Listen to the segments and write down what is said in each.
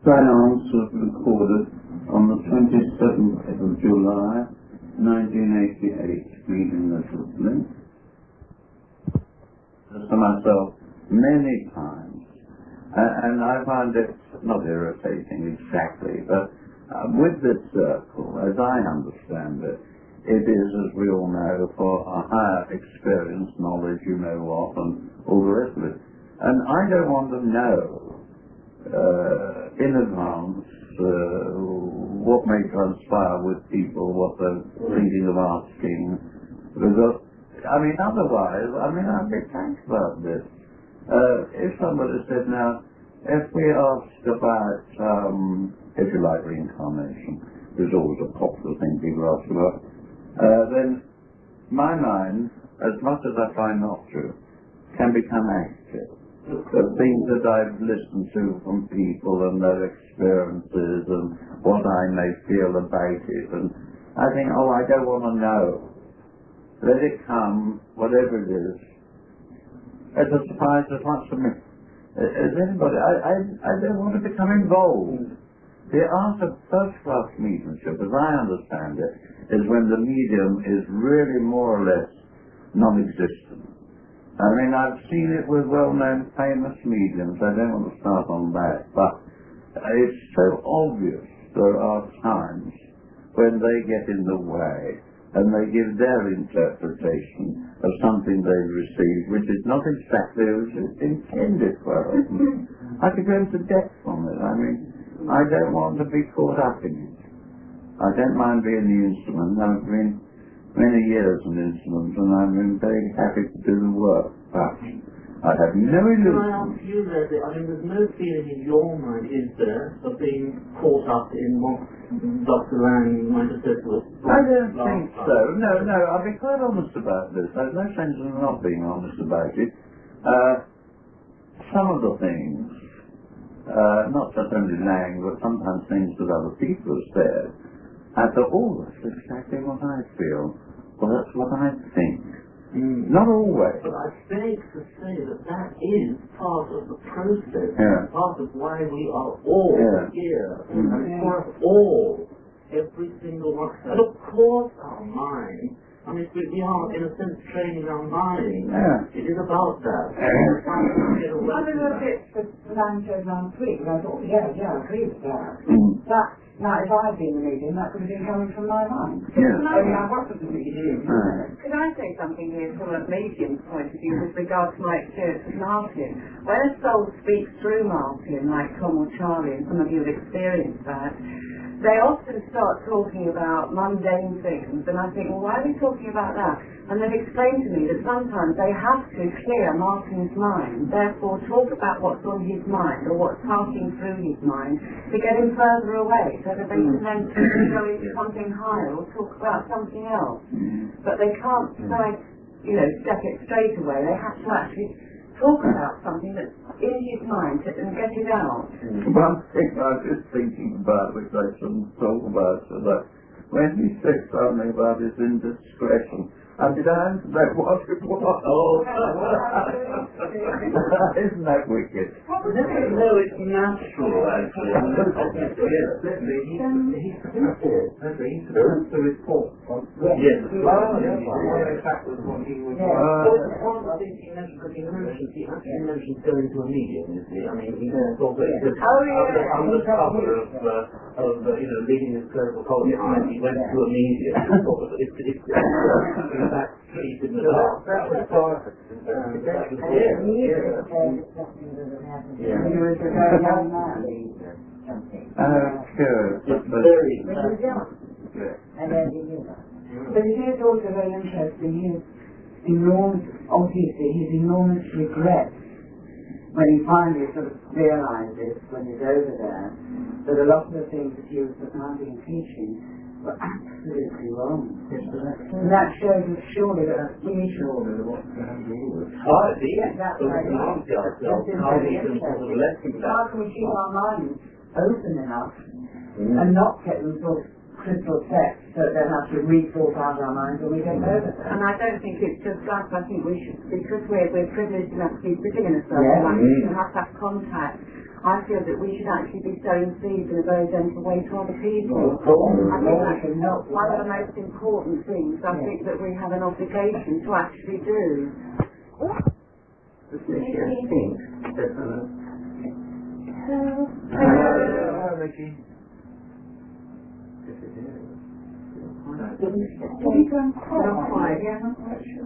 Silence was recorded on the 27th of July, 1988, reading the Flint. To myself many times, and I find it not irritating exactly, but with this circle, as I understand it, it is, as we all know, for a higher experience, knowledge, you know what, and all the rest of it. And I don't want to know in advance what may transpire with people, what they're thinking of asking, because, I mean, otherwise, I'd be thanked about this. If somebody said, now, if we asked about, if you like, reincarnation, which is always a popular thing people ask about, then my mind, as much as I try not to, can become active. The things that I've listened to from people and their experiences and what I may feel about it, and I think, oh, I don't want to know. Let it come, whatever it is. It's a surprise as much to me as anybody. I don't want to become involved. The art of first-class mediumship, as I understand it, is when the medium is really more or less non-existent. I mean, I've seen it with well-known famous mediums. I don't want to start on that, but it's so obvious there are times when they get in the way and they give their interpretation of something they've received, which is not exactly as it's intended for us. I could go into depth on it. I mean, I don't want to be caught up in it. I don't mind being the instrument. I've been many years an instrument, and I've been very happy to do the work, but I have no illusion. Can I ask you, Leslie, I mean, there's no feeling in your mind, is there, of being caught up in what Dr. Lang might have said to us? I don't think so. No, I'll be quite honest about this. There's no sense in not being honest about it. Some of the things, not just only Lang, but sometimes things that other people have said, I thought, oh, that's exactly what I feel. Well, that's what I think. Not always. But I beg to say that that is part of the process, part of why we are all here, and for us all, every single one. And of course our mind, I mean, we are, in a sense, training our mind. It is about that. One of the bits that Lang said last week, I thought, I agree with that. But now, if I had been the medium, that could have been coming from my mind. I mean, I wasn't the medium. Could I say something here from a medium's point of view with regard to my experience with Martin? When a soul speaks through Martin, like Tom or Charlie, and some of you have experienced that, they often start talking about mundane things, and I think, well, why are they talking about that? And they've explained to me that sometimes they have to clear Martin's mind, therefore talk about what's on his mind, or what's passing through his mind, to get him further away, so that they can then go into something higher, or talk about something else. But they can't decide, step it straight away. They have to actually talk about something that's in his mind and get it out. One thing I was just thinking about, which I shouldn't talk about, so that when he said something about his indiscretion, I began to know what it was. Isn't that wicked? No, it's natural, actually. He's supposed to report. Yes. That was what he was. One of the things he mentioned going to a medium, you see. I mean, he thought that under cover of leading his clerical colony, he went to a medium. That was part of it. He was a very young man. Sure. When he was young. And then he knew that. But it is also very interesting, his enormous regret when he finally sort of realizes, when he's over there, that a lot of the things that he was propounding and teaching were absolutely wrong. And that shows us surely that we surely what to do with. That's right. How can we keep our minds open enough and not get them sort of crystal set so that they'll have to re-thought out our minds when we get over there? And I don't think it's just us. I think we should, because we're privileged enough to be sitting in a circle, we have to have contact. I feel that we should actually be sowing seeds in a very gentle way to other people. I I think that's one of the most important things I think that we have an obligation to actually do. This is your thing. Hello, Ricky. This is it. Not quite. Yeah, not quite sure.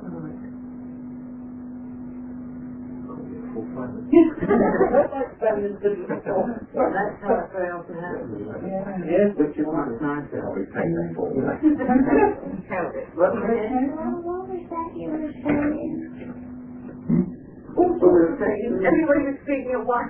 Well, that's how it very often happens. Yes, Which is much nicer. we take that for you. Held it. What was it? What was that you were saying? Everybody was speaking at once.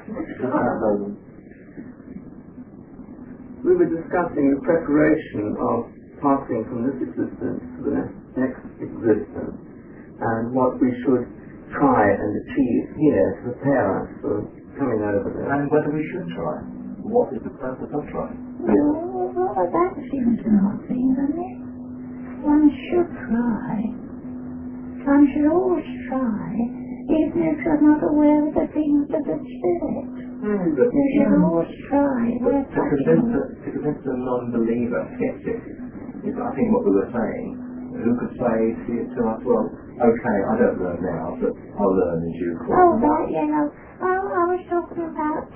We were discussing the preparation of passing from this existence to the next existence, and what we should try and achieve here to prepare us for coming over there. And whether we should try. What is the purpose of trying? Well, that seems nothing, doesn't it? One should try. One should always try, even if you're not aware of the things of the spirit. You should always try. To convince a non-believer, skeptic, is I think what we were saying. Who could say to us, well, okay, I don't learn now, but I'll learn in due course. Oh, that, you know. I was talking about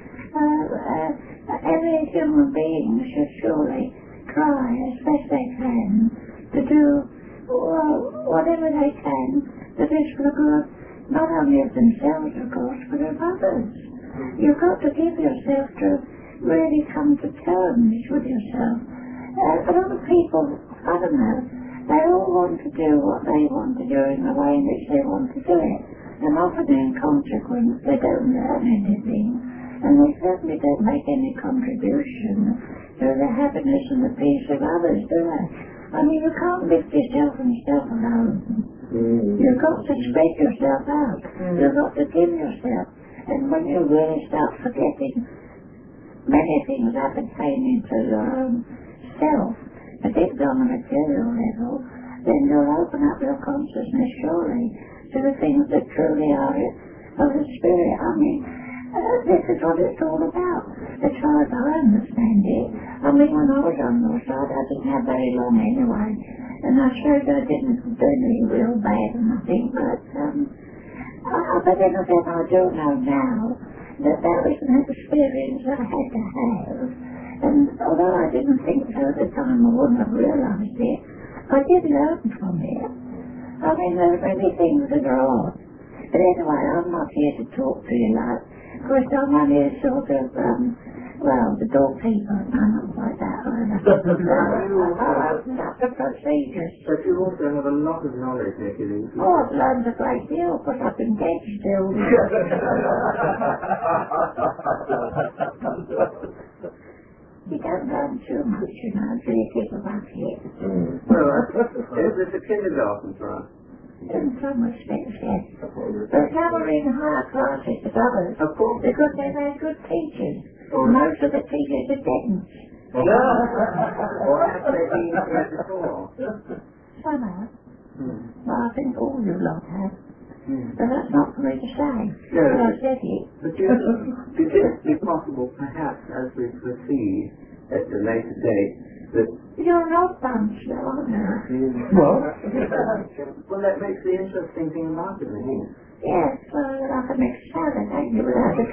every human being should surely try as best they can to do whatever they can that is for the good, not only of themselves, of course, but of others. You've got to give yourself to really come to terms with yourself. But other people, I don't know, they all want to do what they want to do in the way in which they want to do it. And often in consequence they don't learn anything. And they certainly don't make any contribution to the happiness and the peace of others, do they? I mean, you can't lift yourself and yourself alone. You've got to spread yourself out. You've got to give yourself. And when you really start forgetting many things appertaining to your own self, particularly on a material level, then you'll open up your consciousness surely to the things that truly are of the spirit. I mean, this is what it's all about, as far as I understand it. I mean, when I was on your side, I didn't have very long anyway, and I suppose I didn't do any real bad or nothing, but then again, I do know now that that was an experience I had to have. And although I didn't think so at the time, I wouldn't have realised it, I did learn from it. I mean, there are many things that are odd. But anyway, I'm not here to talk to you like, of course, I'm only a sort of, the doorkeeper, I'm not like that either. That's the procedures. But you also have a lot of knowledge, Nicky. Oh, I've learned a great deal, but I've been dead still. You don't learn too much, you know, until you keep a bucket. It's a kindergarten for us. In some respects, yes. But some are in higher classes than others. Of course. Because they've had good teachers. Most of the teachers are dead. Or have they been here before? Some have. Well, I think all you lot have. But that's not for me to say. No. I said it. But you could it be possible, perhaps, as we proceed at a later date, that... You're an odd bunch, though, aren't you? Well, that makes the interesting thing about it, isn't it? Yes, well, you're like a mixed salad, ain't you, without the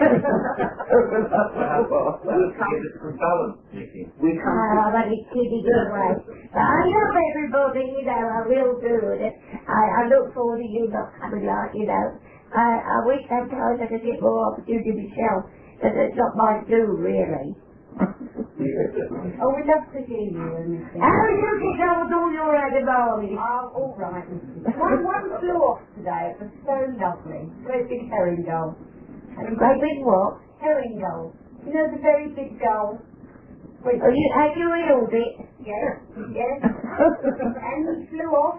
From balance, Nicky. We come to... Oh, but it's kidding anyway. I love everybody, you know, I will do it. I look forward to you not coming like, you know. I wish sometimes I could get more opportunity myself, but it's not my do, really. Oh, we'd love to hear you. How are you get on with all your animals? Oh, all right. One flew off today. It was so lovely. Great big herring gull. Great big what? Herring gull. You know the very big gull? Have you healed it? Yes. Yes. And he flew off.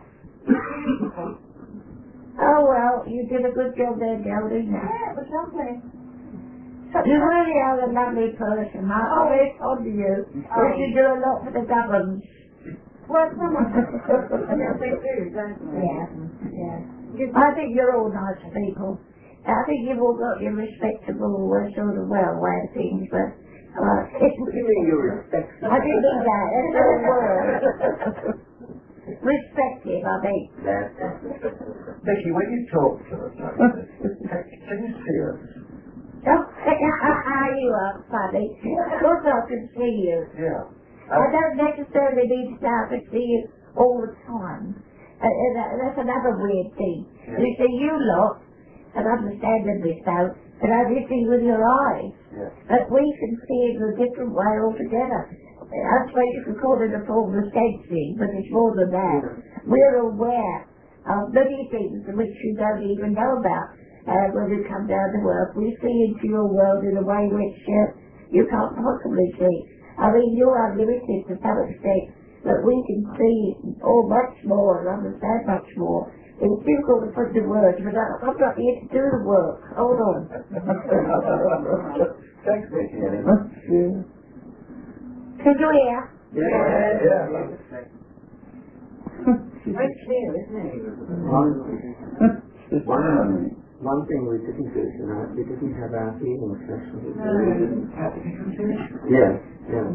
Oh, well, you did a good job there, Joe, didn't you? Yeah, it was lovely. You really are a lovely person. I'm very fond of you. You do a lot for the government. Well, some of them. Yes, they do, don't they? Yeah. I think you're all nice people. I think you've all got your respectable sort of way of things, but What do you mean you respect? I didn't mean that. That's not a word. Respective, I think. Becky, when you talk to us like this, can you see us? Oh, you are funny. Of course I can see you. Yeah. I don't necessarily need to start to see you all the time. That's another weird thing. Yeah. You see, you lot, and understandably so, can only see with your eyes. Yeah. But we can see in a different way altogether. I suppose you could call it a form of sensing, but it's more than that. We're aware of many things which you don't even know about. When we come down to work, we see into your world in a way which you can't possibly see. I mean, you are limited to some extent, but we can see much more and understand much more. It's difficult to put the words, but I'm not here to do the work. Hold on. Thanks, Becky. Can you hear? Yeah. Very clear, isn't it? One thing we didn't do tonight, we didn't have our healing session. Yes, yeah.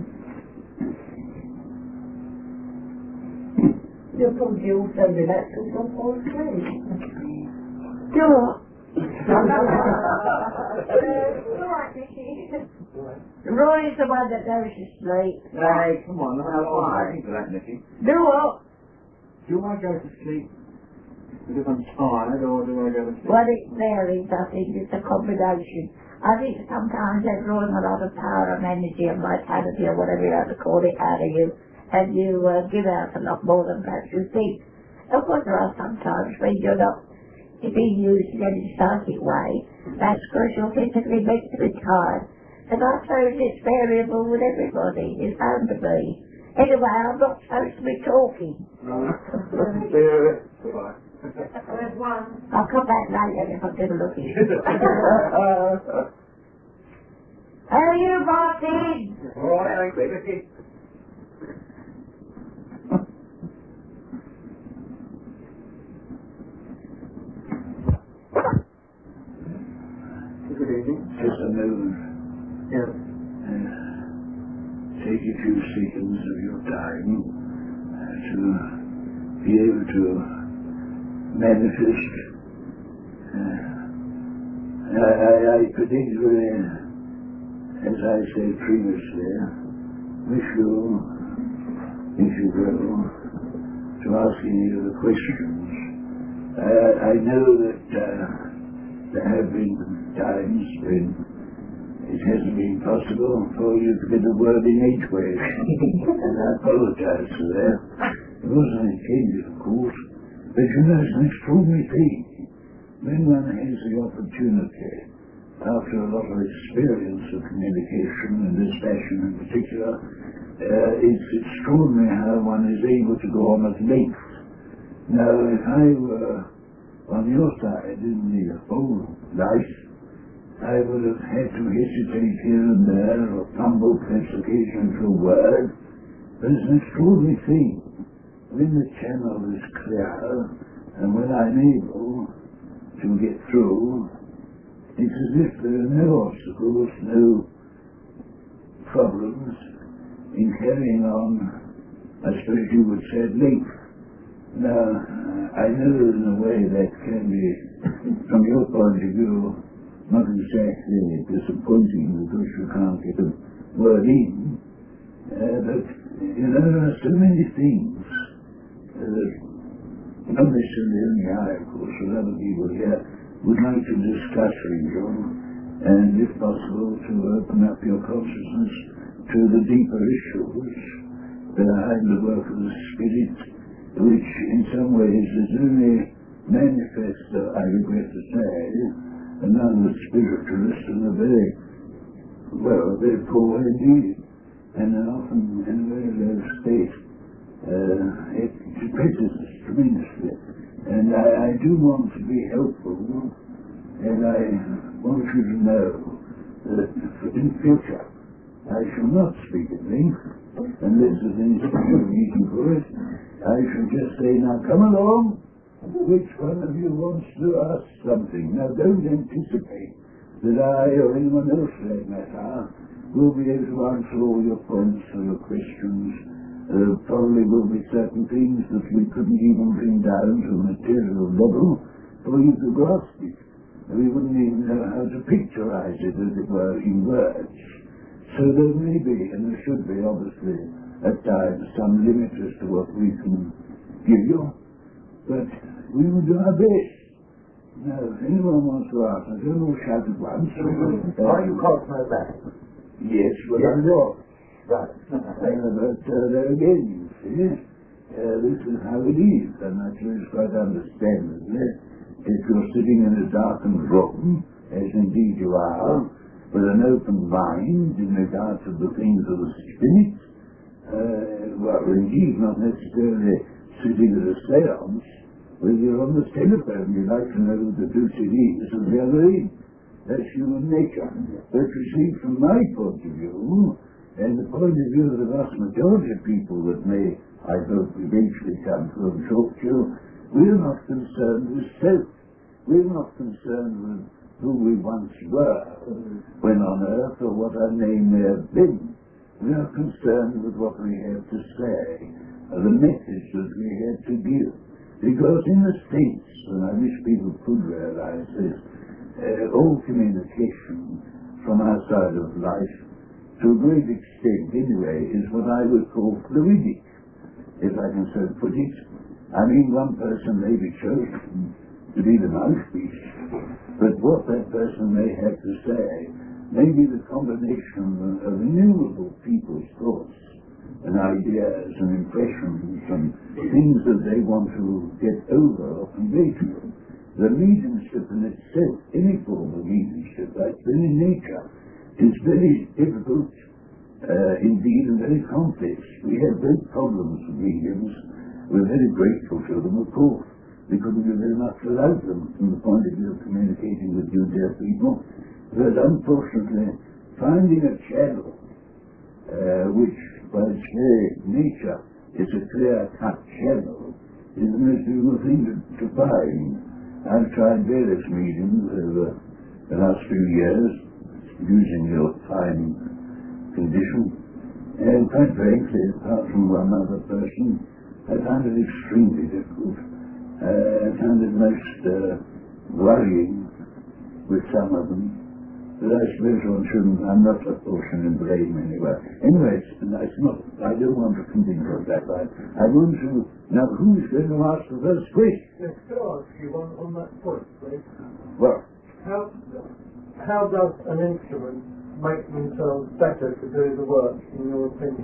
You're probably also relaxed and don't fall asleep. Do what? Roy's the one that goes to sleep. Hey, come on, how why? For that, Nicky. Do what? Do I go to sleep because I'm tired, or do I go to sleep? Well, it varies, I think. It's a combination. I think sometimes they're drawing a lot of power and energy and vitality or whatever you have to call it out of you, and you give out a lot more than perhaps you think. Of course, there are some times when you're not being used in any psychic way. That's because you're physically, mentally tired. And I suppose it's variable with everybody. It's bound to be. Anyway, I'm not supposed to be talking. Goodbye. There's one. I'll come back later if I'm going to look at you. Oh, you Martin! All right, thanks, Becky. Good evening. Just a moment. Yeah. Take a few seconds of your time to be able to manifest. I particularly, as I said previously, wish you, if you will, to ask any of the questions. I know that there have been times when it hasn't been possible for you to get a word in edgeways, and I apologize for that. It wasn't intended, of course, but you know, it's an extraordinary thing. When one has the opportunity, after a lot of experience of communication in this fashion in particular, it's extraordinary how one is able to go on at length. Now, if I were on your side in the whole life, I would have had to hesitate here and there, or fumble perhaps occasionally for a word. But it's an extraordinary thing. When the channel is clear, and when I'm able to get through, it's as if there are no obstacles, no problems in carrying on, I suppose you would say, at length. Now, I know in a way that can be, from your point of view, not exactly disappointing because you can't get a word in, but you know, there are so many things that not necessarily only I, of course, but other people here would like to discuss with you, and if possible to open up your consciousness to the deeper issues behind the work of the Spirit, which in some ways is only manifest, I regret to say, among the spiritualists in a very poor way indeed, and often in a very low state. It depresses us tremendously, and I do want to be helpful, and I want you to know that in future I shall not speak at length, unless there's any special reason for it. I shall just say, now come along, Which one of you wants to ask something? Now don't anticipate that I or anyone else for that matter will be able to answer all your points or your questions. Probably will be certain things that we couldn't even bring down to a material level for you to grasp it. We wouldn't even know how to picturize it, as it were, in words. So there may be, and there should be, obviously, at times, some limit as to what we can give you. But we will do our best. Now, if anyone wants to ask, I don't know, shout at once. Are you Cosmo back? Yes, well, I'm not. Right. But there again, you see, this is how it is, and that is quite understandable. If you're sitting in a darkened room, as indeed you are, with an open mind in regard to the things of the spirit, well, indeed, not necessarily sitting at a seance, when you're on the telephone, you like to know who the deuce it is at the other end. That's human nature. But you see, from my point of view, and the point of view of the vast majority of people that may, I hope, eventually come to and talk to you, we're not concerned with self. We're not concerned with who we once were when on earth or what our name may have been. We are concerned with what we have to say, the message that we have to give. Because in the States, and I wish people could realize this, all communication from our side of life, to a great extent anyway, is what I would call fluidic, if I can so put it. I mean, one person may be chosen to be the mouthpiece, but what that person may have to say may be the combination of innumerable people's thoughts and ideas and impressions and things that they want to get over or convey to you. The mediumship in itself, any form of mediumship, like in nature, is very difficult, indeed, and very complex. We have great problems with mediums. We're very grateful to them, of course. We couldn't do very much without them from the point of view of communicating with you, dear people. But unfortunately, finding a channel which, by its very nature, is a clear-cut channel, is the most difficult thing to find. I've tried various mediums over the last few years, using your fine condition, and quite frankly, apart from one other person, I found it extremely difficult. I found it most worrying with some of them, but I suppose one shouldn't, I'm not a portion in blame anyway. Anyway, it's not, I don't want to continue on that line. I want to, now who's going to ask the first question? Yes, could I ask you on that point, please? Well, how does an instrument make themselves better to do the work, in your opinion?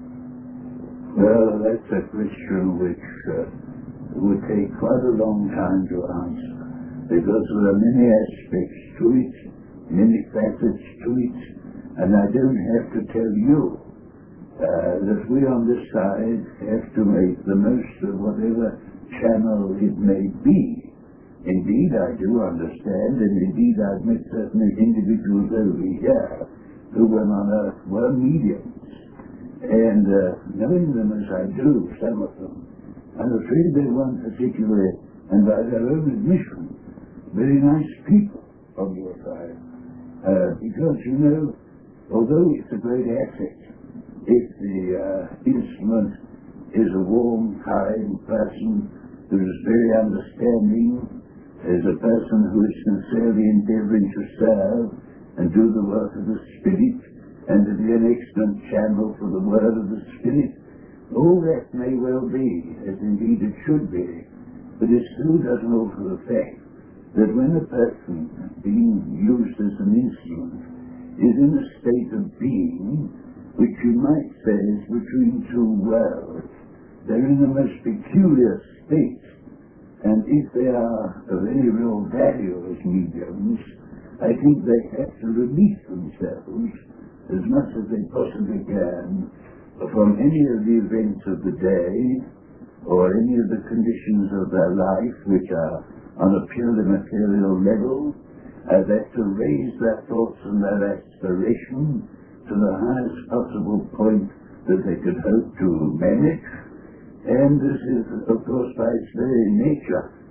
Well, that's a question which would take quite a long time to answer, because there are many aspects to it, many facets to it, and I don't have to tell you that we on this side have to make the most of whatever channel it may be. Indeed, I do understand, and indeed I've met certain individuals over here who, when on earth, were mediums. And knowing them as I do, some of them, I'm afraid they weren't particularly, and by their own admission, very nice people on your side. Because, you know, although it's a great asset, if the instrument is a warm, kind person who is very understanding, is a person who is sincerely endeavoring to serve and do the work of the Spirit, and to be an excellent channel for the word of the Spirit, all that may well be, as indeed it should be, but it still doesn't alter the fact that when a person being used as an instrument is in a state of being which you might say is between two worlds, they're in a most peculiar state. And if they are of any real value as mediums, I think they have to release themselves as much as they possibly can from any of the events of the day or any of the conditions of their life which are on a purely material level, that to raise their thoughts and their aspiration to the highest possible point that they could hope to manage. And this is, of course, by its very nature,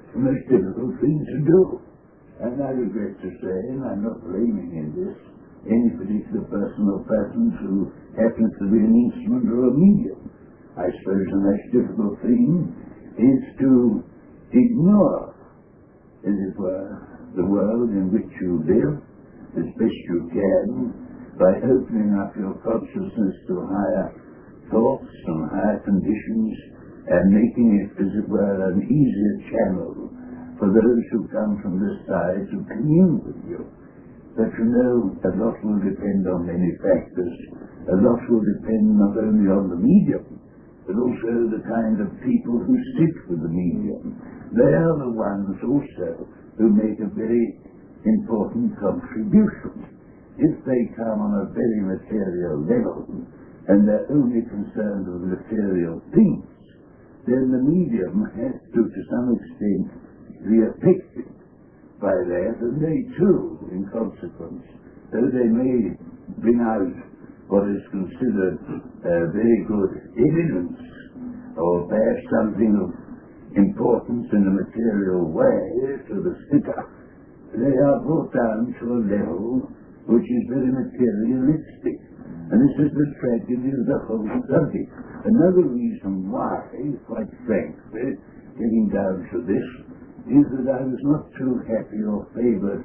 the most difficult thing to do. And I regret to say, and I'm not blaming in this, any particular person or persons who happens to be an instrument or a medium. I suppose the most difficult thing is to ignore, as it were, the world in which you live as best you can by opening up your consciousness to higher thoughts and higher conditions and making it, as it were, an easier channel for those who come from this side to commune with you. But you know, a lot will depend on many factors. A lot will depend not only on the medium, but also the kind of people who sit with the medium. They are the ones also who make a very important contribution. If they come on a very material level, and they're only concerned with material things, then the medium has to some extent, be affected by that, and they too, in consequence, though they may bring out what is considered very good evidence, or bear something of importance in a material way to the sitter, they are brought down to a level which is very materialistic. And this is the tragedy of the whole subject. Another reason why, quite frankly, getting down to this, is that I was not too happy or favoured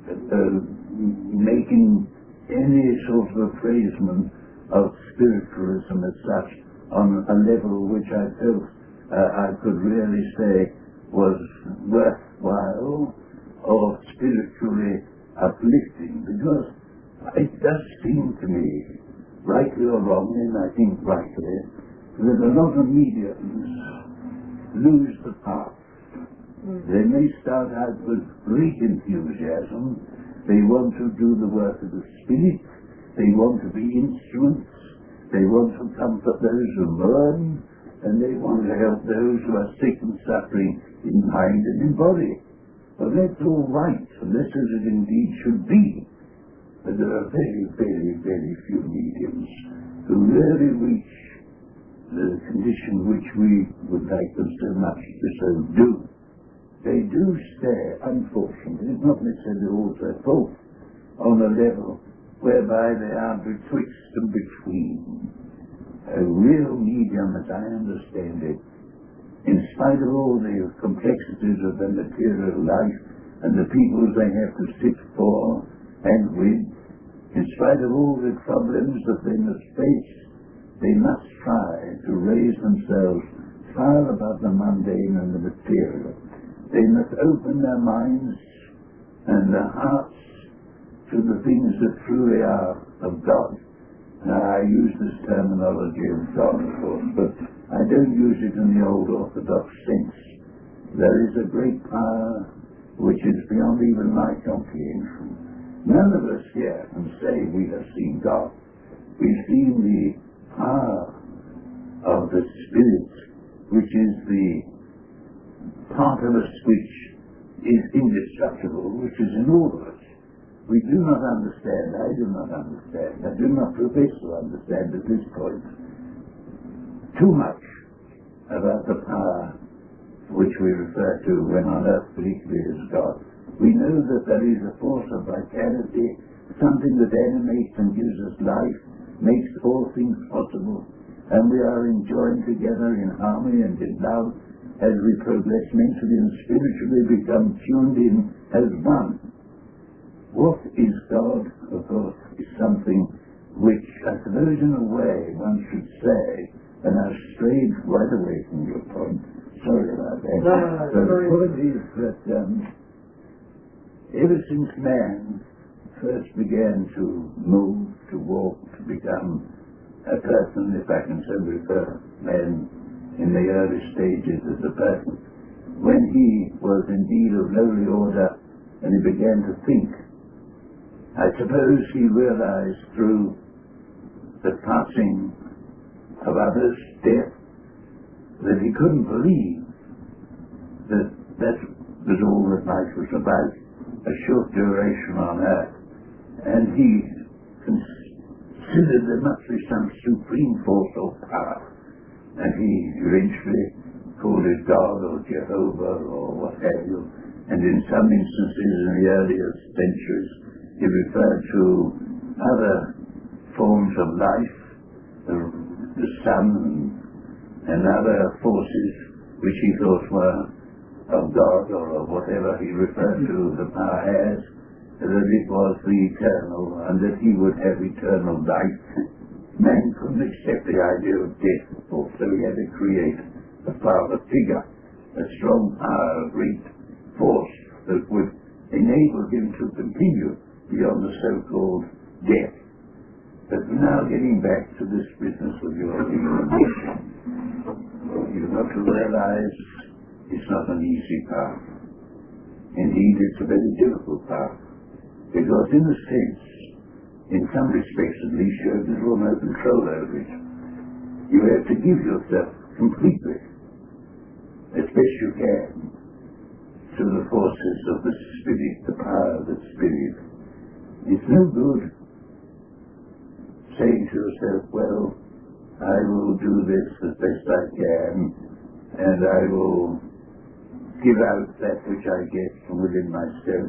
making any sort of appraisement of spiritualism as such on a level which I felt I could really say was worthwhile or spiritually uplifting, because it does seem to me, rightly or wrongly, and I think rightly, that a lot of mediums lose the path. They may start out with great enthusiasm. They want to do the work of the Spirit. They want to be instruments. They want to comfort those who mourn, and they want to help those who are sick and suffering in mind and in body. Well, that's all right, and this is as it indeed should be. But there are very, very, very few mediums who really reach the condition which we would like them so much to so do. They do stay, unfortunately, not necessarily all their fault, on a level whereby they are betwixt and between. A real medium, as I understand it, in spite of all the complexities of their material life and the people they have to sit for and with, in spite of all the problems that they must face, they must try to raise themselves far above the mundane and the material. They must open their minds and their hearts to the things that truly are of God. Now, I use this terminology of God, of course, but I don't use it in the old orthodox sense. There is a great power which is beyond even my comprehension. None of us here can say we have seen God. We've seen the power of the Spirit, which is the part of us which is indestructible, which is in all of us. We do not understand, I do not understand, I do not profess to understand at this point too much about the power which we refer to when on earth briefly as God. We know that there is a force of vitality, something that animates and gives us life, makes all things possible, and we are enjoying together in harmony and in love as we progress mentally and spiritually, become tuned in as one. What is God, of course, is something which, I suppose in a way, one should say, and I've strayed right away from your point. Sorry about that. No, the point is that ever since man first began to move, to walk, to become a person, if I can so refer man in the early stages as a person, when he was indeed of lowly order and he began to think, I suppose he realized through the passing of others' death that he couldn't believe that that was all that life was about, a short duration on earth. And he considered there must be some supreme force or power. And he eventually call it God or Jehovah or what have you. And in some instances in the earlier centuries, he referred to other forms of life, the sun and other forces which he thought were of God or of whatever he referred to the power as, that it was the eternal and that he would have eternal life. Man couldn't accept the idea of death, so he had to create a father figure, a strong power, a great force that would enable him to continue beyond the so-called death. But now getting back to this business of your illumination, you've got to realize it's not an easy path. Indeed, it's a very difficult path, because in a sense, in some respects at least, you have little or no control over it. You have to give yourself completely, as best you can, to the forces of the Spirit, the power of the Spirit. It's no good saying to yourself, well, I will do this as best I can, and I will give out that which I get from within myself.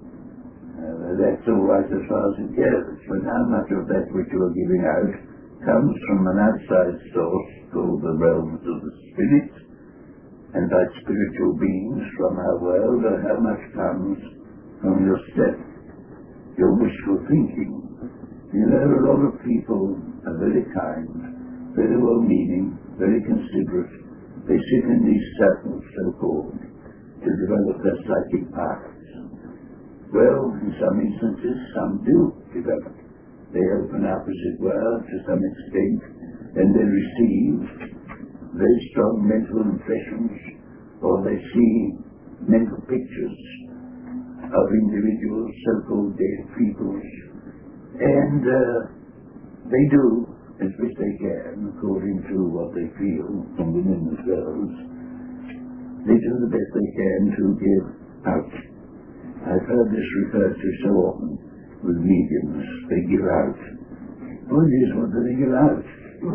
That's all right as far as it goes, but how much of that which you are giving out comes from an outside source called the realms of the Spirit, and by spiritual beings from our world, or how much comes from yourself, your wishful thinking. You know, a lot of people are very kind, very well-meaning, very considerate. They sit in these circles, so-called, to develop their psychic powers. Well, in some instances, some do develop. They open up, as it were, to some extent, and they receive very strong mental impressions, or they see mental pictures of individuals, so-called dead peoples, and they do as best they can, according to what they feel from within themselves. They do the best they can to give out. I've heard this referred to so often with mediums. They give out. What do they give out?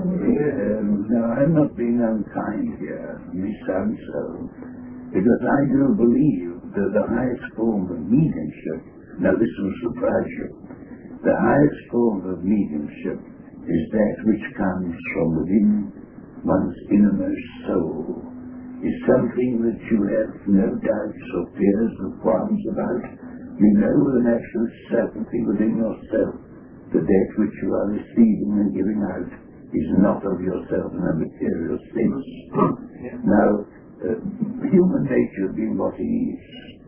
Now, I'm not being unkind here, may sound so, because I do believe that the highest form of mediumship, now this will surprise you, the highest form of mediumship is that which comes from within one's innermost soul, is something that you have no doubts or fears or qualms about. You know with an absolute certainty within yourself that that which you are receiving and giving out is not of yourself in a material sense. Now, human nature being what it is,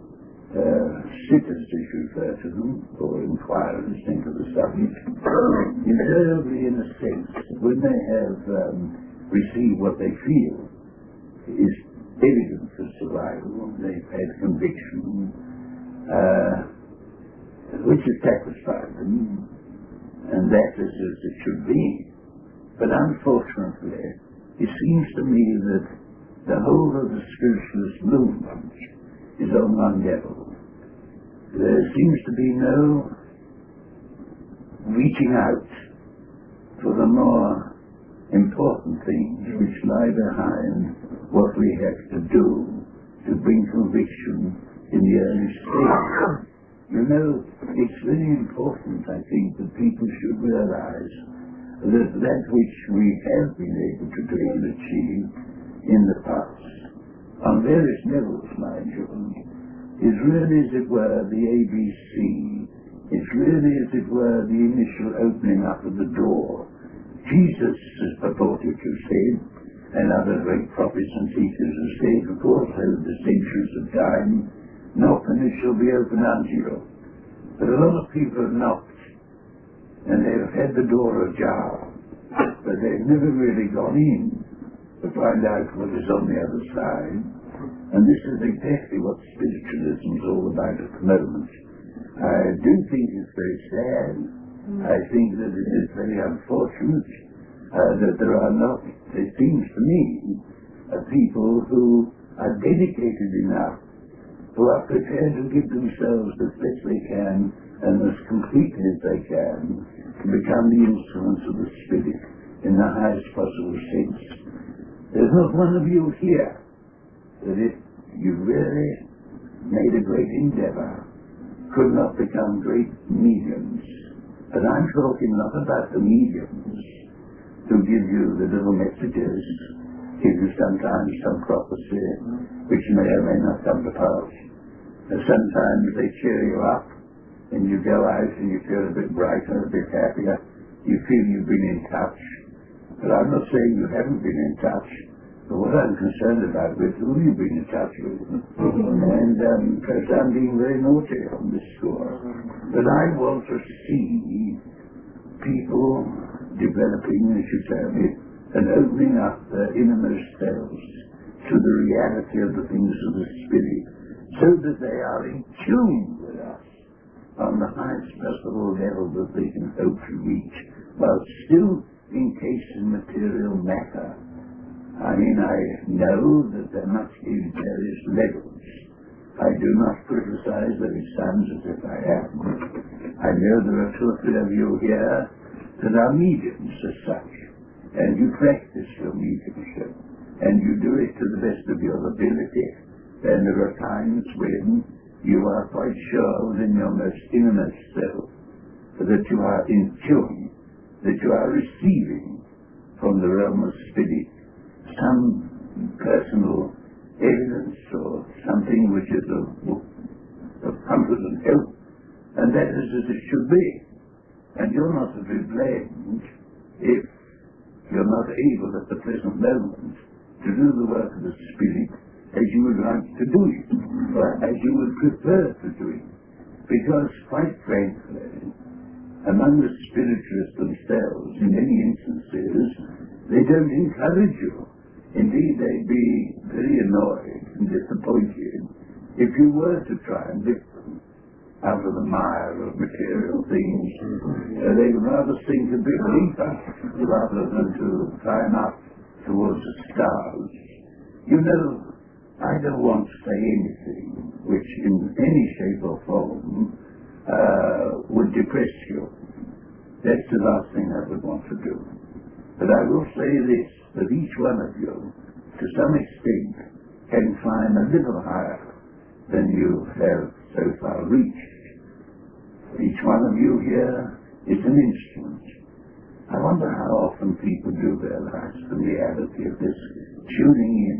sitters, as you refer to them, or inquirers into the subject, invariably, in a sense, when they have received what they feel, is evidence of survival. They've had conviction, which has satisfied them, and that is as it should be. But unfortunately, it seems to me that the whole of the spiritualist movement is on one level. There seems to be no reaching out for the more important things which lie behind what we have to do to bring conviction in the early stage. You know, it's very important, I think, that people should realize that that which we have been able to do and achieve in the past, on various levels, mind you, is really, as it were, the ABC. It's really, as it were, the initial opening up of the door. Jesus is purported to say, and other great prophets and teachers have said, of course, over the centuries of time, knock and it shall be opened unto you. But a lot of people have knocked, and they've had the door ajar, but they've never really gone in to find out what is on the other side. And this is exactly what spiritualism is all about at the moment. I do think it's very sad. I think that it is very unfortunate that there are not, it seems to me, people who are dedicated enough, who are prepared to give themselves as best they can and as completely as they can to become the instruments of the Spirit in the highest possible sense. There's not one of you here that if you really made a great endeavor, could not become great mediums. But I'm talking not about the mediums who give you the little messages, give you sometimes some prophecy, which may or may not come to pass. Sometimes they cheer you up, and you go out and you feel a bit brighter, a bit happier. You feel you've been in touch. But I'm not saying you haven't been in touch. But what I'm concerned about is who you've been in touch with. And perhaps I'm being very naughty on this score. But I want to see people developing, as you tell me, and opening up their innermost selves to the reality of the things of the Spirit, so that they are in tune with us on the highest possible level that they can hope to reach, while still encased in material matter. I mean, I know that there must be various levels. I do not criticize that it sounds as if I am. I know there are two or three of you here that are mediums as such, and you practice your mediumship, and you do it to the best of your ability. Then there are times when you are quite sure within your most innermost self that you are in tune, that you are receiving from the realm of spirit some personal evidence or something which is of comfort and help, and that is as it should be. And you're not to be blamed if you're not able at the present moment to do the work of the Spirit as you would like to do it, or as you would prefer to do it. Because, quite frankly, among the spiritualists themselves, in many instances, they don't encourage you. Indeed, they'd be very annoyed and disappointed if you were to try and lift them out of the mire of material things. They would rather sink a bit deeper rather than to climb up towards the stars. You know, I don't want to say anything which in any shape or form would depress you. That's the last thing I would want to do. But I will say this, that each one of you, to some extent, can climb a little higher than you have so far reached. Each one of you here is an instrument. I wonder how often people do realize the reality of this tuning in.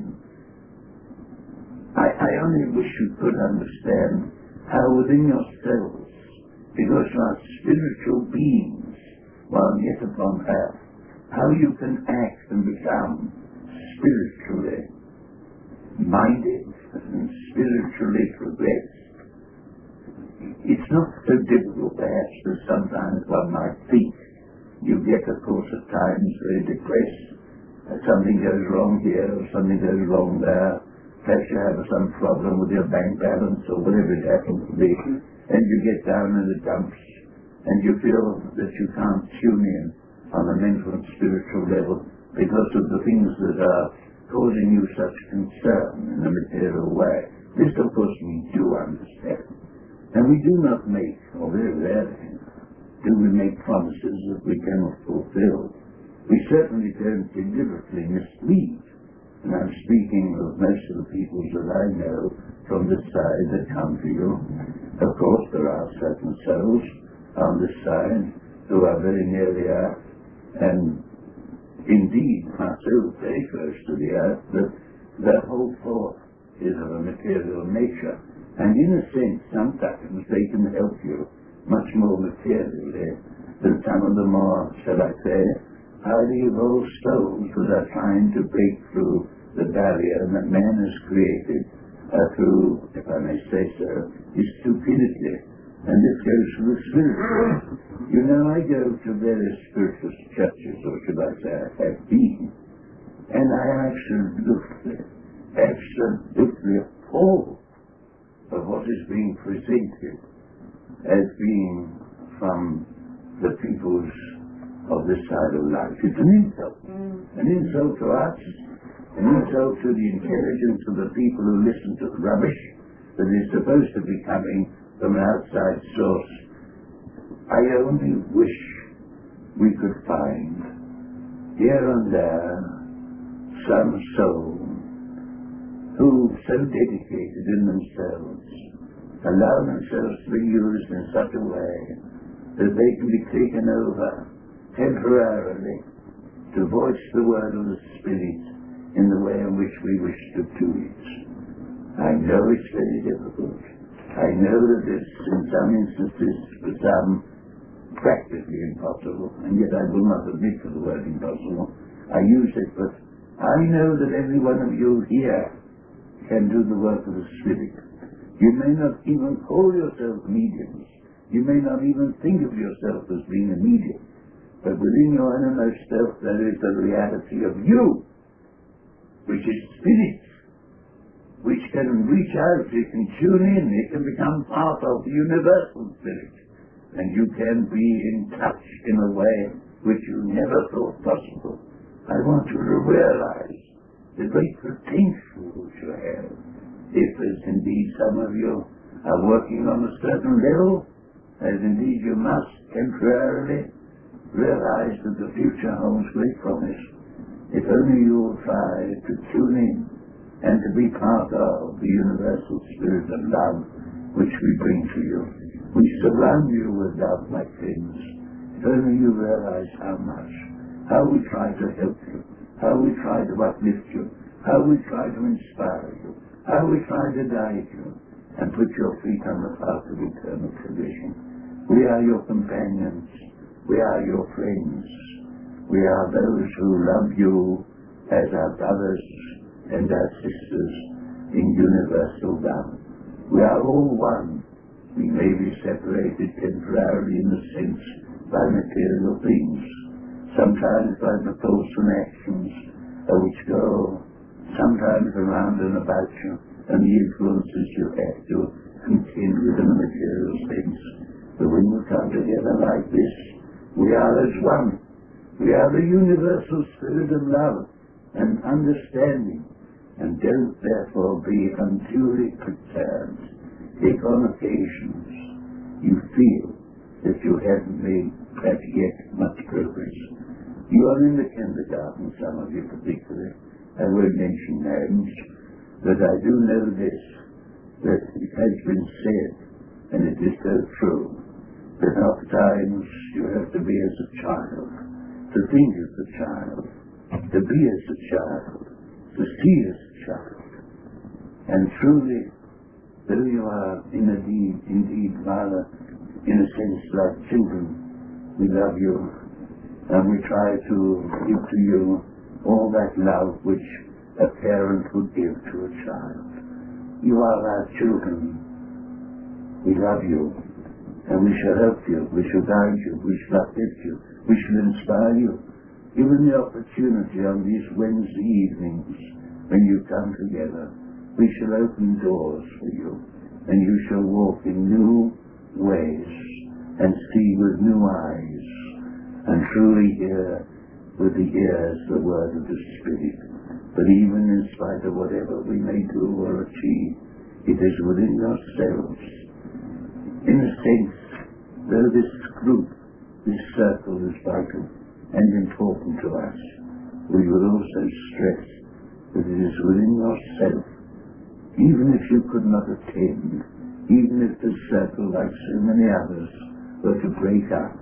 I only wish you could understand how within yourselves, because you are spiritual beings while yet upon earth, how you can act and become spiritually minded and spiritually progressed. It's not so difficult perhaps as sometimes one might think. You get, of course, at times very depressed. Something goes wrong here or something goes wrong there. Perhaps you have some problem with your bank balance or whatever it happens to be, and you get down in the dumps and you feel that you can't tune in on a mental and spiritual level because of the things that are causing you such concern in a material way. This, of course, we do understand. And we do not make, or very rarely, do we make promises that we cannot fulfill. We certainly don't deliberately mislead. And I'm speaking of most of the people that I know from this side that come to you. Of course, there are certain souls on this side who are very near the earth, and indeed are so very close to the earth that their whole thought is of a material nature. And in a sense, sometimes they can help you much more materially than some of the more, shall I say, highly evolved souls that are trying to break through the barrier that man has created through, if I may say so, his stupidity. And this goes to the spiritual. You know, I go to various spiritual churches, or should I say I have been, and I absolutely appalled of what is being presented as being from the peoples of this side of life. It's an insult. An insult to us, an insult to the intelligence of the people who listen to the rubbish that is supposed to be coming from an outside source. I only wish we could find here and there some soul who so dedicated in themselves allow themselves to be used in such a way that they can be taken over temporarily to voice the word of the Spirit in the way in which we wish to do it. I know it's very difficult. I know that it's in some instances for some practically impossible, and yet I will not admit to the word impossible. I use it, but I know that every one of you here can do the work of the Spirit. You may not even call yourself mediums. You may not even think of yourself as being a medium. But within your innermost self there is the reality of you, which is Spirit, which can reach out, it can tune in, it can become part of the universal Spirit, and you can be in touch in a way which you never thought possible. I want you to realize the great potential which you have, if as indeed some of you are working on a certain level, as indeed you must temporarily realize that the future holds great promise. If only you will try to tune in and to be part of the universal spirit of love which we bring to you. We surround you with love, my friends. If only you realize how much, how we try to help you, how we try to uplift you, how we try to inspire you, how we try to guide you and put your feet on the path of eternal provision. We are your companions. We are your friends. We are those who love you as our brothers and our sisters in universal love. We are all one. We may be separated temporarily in the sense by material things, sometimes by the thoughts and actions which go sometimes around and about you and the influences you have to contend with in the material sense. But when we come together like this, we are as one. We are the universal spirit of love and understanding, and don't therefore be unduly perturbed if on occasions you feel that you haven't made perhaps yet much progress. You are in the kindergarten, some of you particularly. I won't mention names, but I do know this, that it has been said, and it is so true, that oftentimes you have to be as a child, to think as a child, to be as a child, to see as a child. And truly, though you are indeed rather, in a sense, like children, we love you, and we try to give to you all that love which a parent would give to a child. You are our children. We love you. And we shall help you, we shall guide you, we shall uplift you, we shall inspire you. Given the opportunity on these Wednesday evenings, when you come together, we shall open doors for you, and you shall walk in new ways, and see with new eyes, and truly hear with the ears the word of the Spirit. But even in spite of whatever we may do or achieve, it is within yourselves. In a sense, though this group, this circle is vital and important to us, we would also stress that it is within yourself. Even if you could not attend, even if the circle, like so many others, were to break up,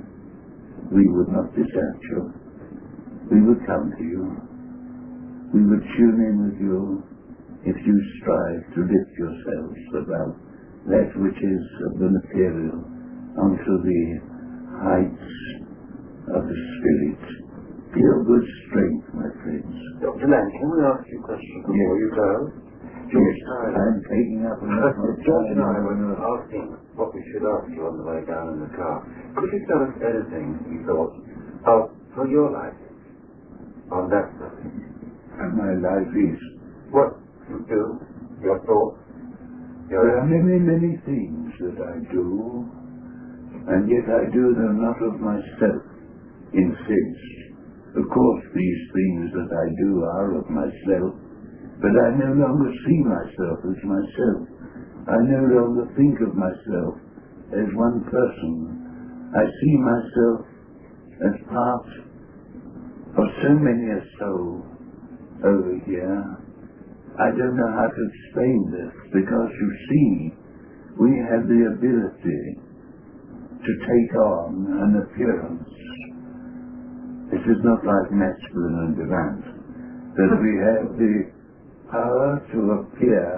we would not desert you. We would come to you. We would tune in with you if you strive to lift yourselves above that which is of the material onto the heights of the Spirit. Feel good strength, my friends. Dr. Lamb, can we ask you a question before you go? Yes, I'm taking up enough of George and I were asking what we should ask you on the way down in the car. Could you tell us anything you thought of for your life on that subject? and my life is. What you do, your thoughts, your There are many, many things that I do, and yet I do them not of myself, in sense. Of course, these things that I do are of myself, but I no longer see myself as myself. I no longer think of myself as one person. I see myself as part of so many a soul over here I don't know how to explain this, because you see, we have the ability to take on an appearance. It is not like masculine and divine, that we have the power to appear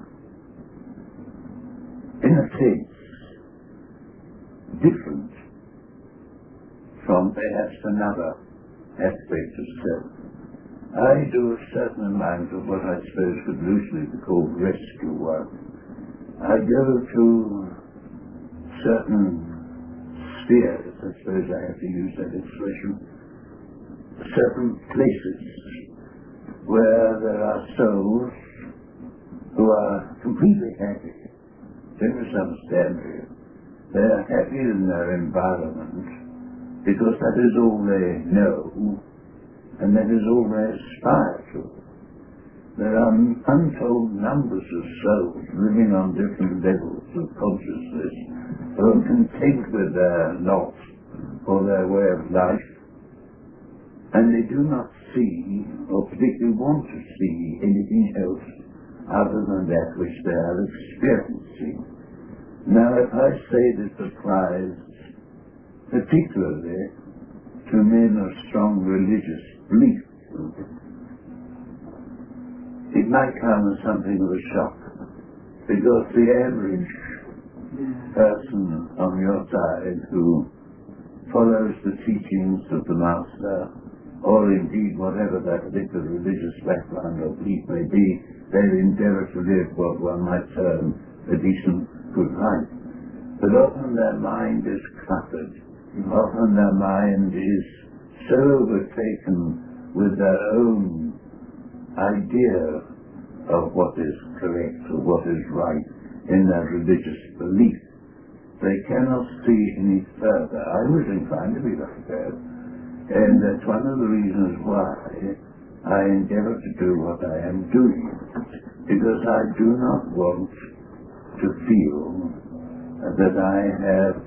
in a sense different from perhaps another aspect of self. I do a certain amount of what I suppose could loosely be called rescue work. I go to certain spheres, I suppose I have to use that expression, certain places where there are souls who are completely happy. Don't misunderstand me. They are happy in their environment because that is all they know, and that is all they aspire to. There are untold numbers of souls living on different levels of consciousness who are content with their lot or their way of life, and they do not see, or particularly want to see, anything else other than that which they are experiencing. Now, if I say this applies particularly to men of strong religious belief, it might come as something of a shock, because the average person on your side who follows the teachings of the Master, or indeed whatever their particular religious background or belief may be, they endeavour to live what one might term a decent, good life. But often their mind is cluttered. Often their mind is so overtaken with their own idea of what is correct or what is right in their religious belief. They cannot see any further. I was inclined to be like that, and that's one of the reasons why I endeavour to do what I am doing, because I do not want to feel that I have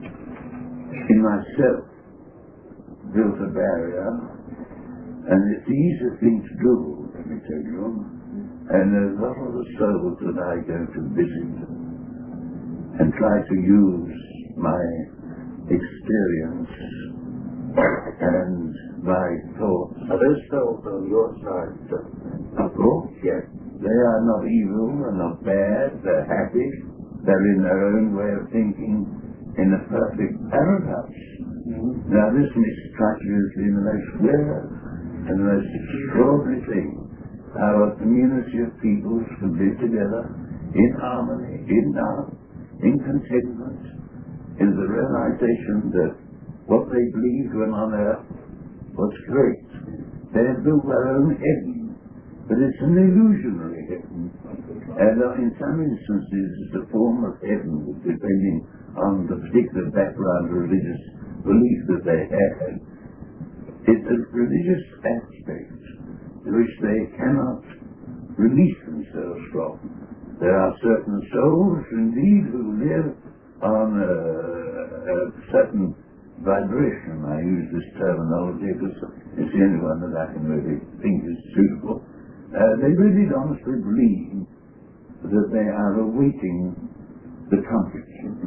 in myself built a barrier, and it's the easiest thing to do, let me tell you, and there's a lot of the souls that I go to visit and try to use my experience and my thoughts. Are those souls on your side? Of course, yes. They are not evil, they're not bad, they're happy, they're in their own way of thinking in a perfect paradise. Now this strikes me as being the most rare and the most extraordinary thing. Our community of peoples can live together in harmony, in love, in contentment, in the realization that what they believed when on earth was great. They have built their own heaven, but it's an illusionary heaven. And in some instances it's a form of heaven, depending on the particular background of religious belief that they had. It's a religious aspect which they cannot release themselves from. There are certain souls, indeed, who live on a certain vibration. I use this terminology because it's the only one that I can really think is suitable. They really honestly believe that they are awaiting the comfort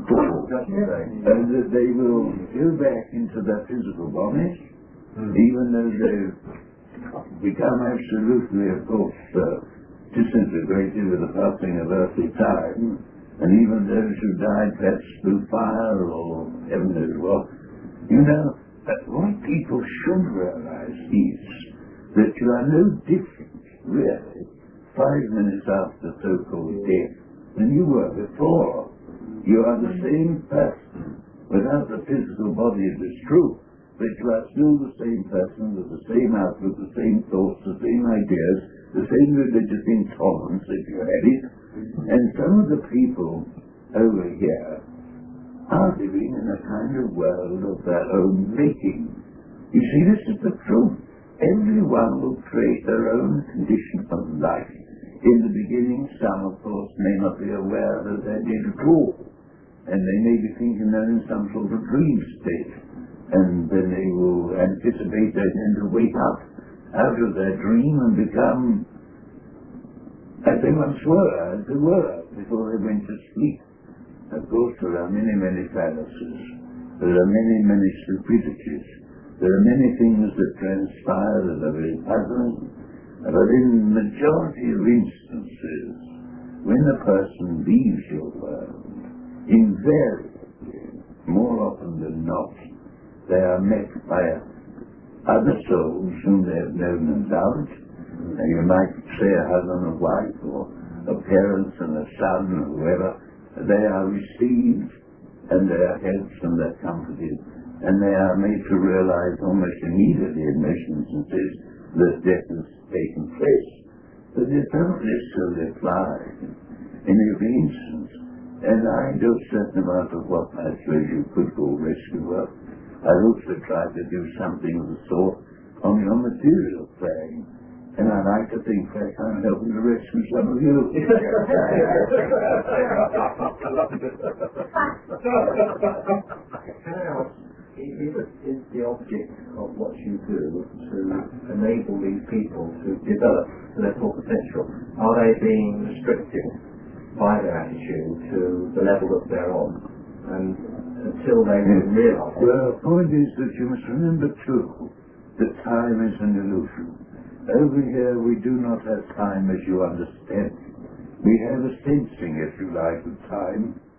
and that they will go back into their physical bodies, even though they've become absolutely, of course, disintegrated with the passing of earthly time, and even those who died perhaps through fire or heaven knows what. You know, what people should realize is that you are no different, really, 5 minutes after so-called death than you were before. You are the same person without the physical body, it is true, but you are still the same person with the same outlook, the same thoughts, the same ideas, the same religious intolerance if you had it. And some of the people over here are living in a kind of world of their own making. You see, this is the truth. Everyone will create their own condition of life. In the beginning, some, of course, may not be aware that they're dead at all, and they may be thinking they're in some sort of dream state, and then they will anticipate they're going to wake up out of their dream and become as they once were, before they went to sleep. Of course, there are many, many fallacies. There are many, many stupidities. There are many things that transpire that are very puzzling. But in the majority of instances, when a person leaves your world, invariably, more often than not, they are met by other souls whom they have known and loved. And you might say a husband and wife, or a parent and a son, or whoever. They are received, and they are helped, and they are comforted, and they are made to realize almost immediately in most instances that death has taken place. But it doesn't necessarily apply in every instance. And I do a certain amount of what I suppose you could call rescue work. I also try to do something of the sort on your material plane. And I like to think that I'm helping to rescue some of you. Can I ask, is the object of what you do to enable these people to develop to their full potential? Are they being restricted by their attitude to the level that they're on? And until they realise... Well, the point is that you must remember too that time is an illusion. Over here we do not have time as you understand. We have a sensing, if you like, of time,